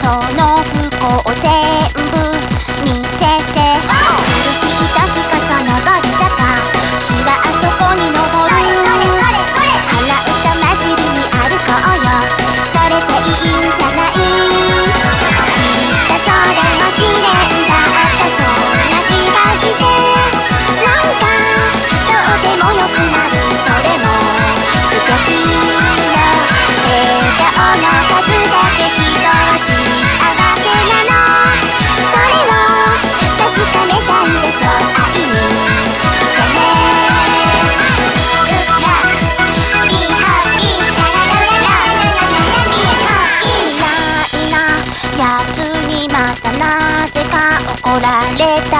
その不幸全部見せて苦しい時こそ上り坂日はあそこに昇る鼻歌混じりに歩こうよそれでいいんじゃないきっとそれも試練だったそんな気がしてなんかどうでもよくなるそれも素敵よ笑顔の数だけ人は幸せなのそれを確かめたいでしょ愛にしてねいいやつにまたなぜか怒られた